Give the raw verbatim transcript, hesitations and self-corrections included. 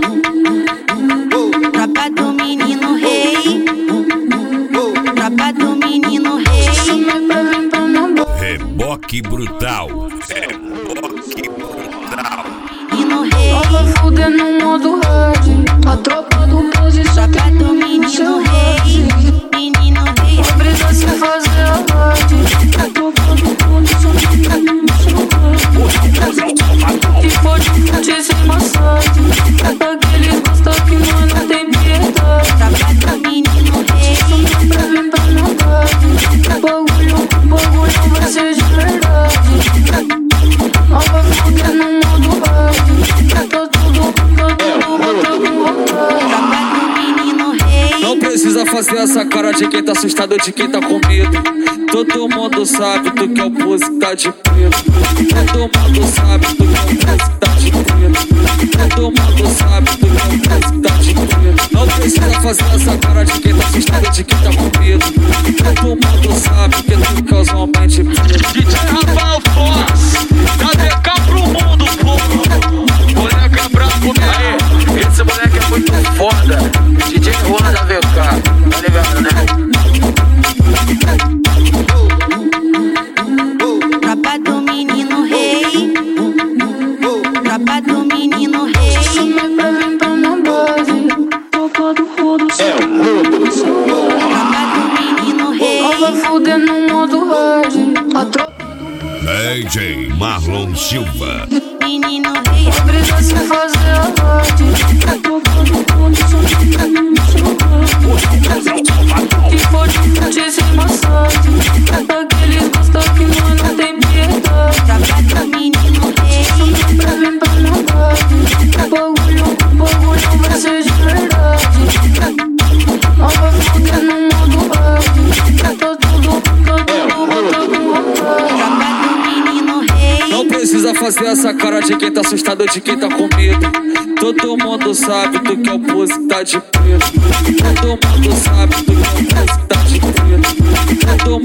Tropa do menino rei, tropa do menino rei. Reboque brutal, reboque brutal. Menino rei, tava fudendo no modo hard. A tropa do close, tropa do menino rei, menino rei. a brisa se fazer a hard. A tropa do close, só que pode curtir sem massagem. Aqueles gostam que mano tem piedade. Tropa do menino rei, Só pra vir pra maldade. Bagulho, bagulho vai ser de verdade. Tava fudendo no modo hard. Tá tudo, tá tudo, botando vontade. tropa do menino rei. Não precisa fazer essa cara de quem tá assustado ou de quem tá com medo. Todo mundo sabe do que é o pose que tá de preto. Todo mundo sabe do que é o pose que tá de preto. Todo mundo sabe do que é o pose que tá de preto. Não precisa fazer essa cara de quem tá assustado ou de quem tá com medo. Todo mundo sabe que tu causa um homem de preto. D J Rafael Fox, dá D K pro mundo, pô. Moleque é brabo mesmo. Aí, esse moleque é muito foda. D J Juan da V K, tá ligado, né? Tropa do menino rei, tropa do menino rei. Chama pra vir pra maldade. Tropa do rodo, Tropa do menino rei, tava fudendo no modo hard. A tropa D J Marlon Silva. menino rei. a brisa se fazer a hard. A tropa do rodo, que pode curtir sem massagem. Aqueles gostam que mano tem piedade. Tropa do menino rei, Chama pra vir pra maldade. Bagulho, bagulho vai ser de verdade. Tava fudendo no modo hard. Tá tudo, tá tudo, botando vontade. tropa do menino rei. Não precisa fazer essa cara de quem tá assustado ou de quem tá com medo. Todo mundo sabe do que é o pose que tá de preto. Todo mundo sabe do que é o pose que tá de preto. Todo